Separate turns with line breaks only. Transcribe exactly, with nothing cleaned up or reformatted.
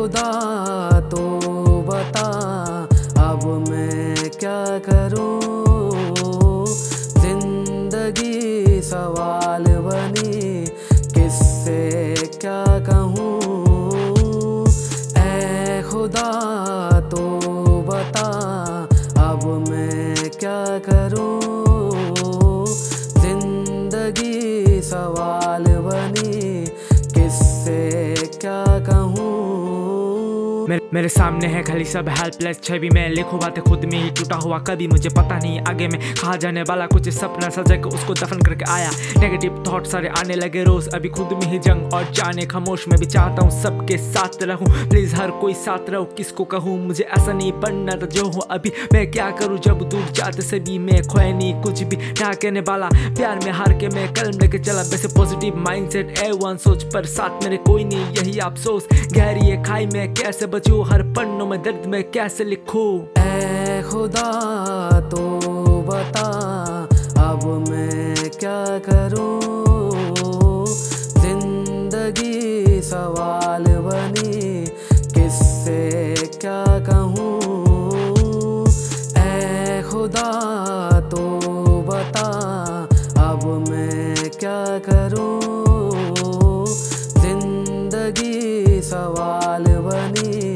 खुदा तो बता अब मैं क्या करूं, जिंदगी सवाल बनी किससे क्या कहूँ। ऐ खुदा तो बता अब मैं क्या करूं, जिंदगी सवाल बनी किससे क्या कहूँ।
मेरे, मेरे सामने है खाली सब हेल्पलेस छवि में, लिखो बातें खुद में ही टूटा हुआ कभी मुझे पता नहीं आगे में कहा जाने वाला कुछ सपना सजा के उसको दफन करके आया। नेगेटिव थॉट सारे आने लगे रोज, अभी खुद में ही जंग और जाने खामोश। मैं भी चाहता हूँ सबके साथ रहूं, प्लीज हर कोई साथ रहो, किसको कहूँ मुझे ऐसा नहीं बनना था जो हूँ अभी। मैं क्या करूँ जब दूर जाते सभी में खोए नहीं कुछ भी ना कहने वाला, प्यार में हार के मैं कलम लेके चला। वैसे पॉजिटिव माइंडसेट ए वन सोच पर साथ मेरे कोई नहीं यही अफसोस। गहरी ये खाई में कैसे बचूं, हर पन्नों में दर्द में कैसे लिखूं।
ऐ खुदा तो बता अब मैं क्या करूं, जिंदगी सवाल बनी किससे क्या कहूँ। ऐ खुदा तो बता अब मैं क्या करूं, जिंदगी सवाल बनी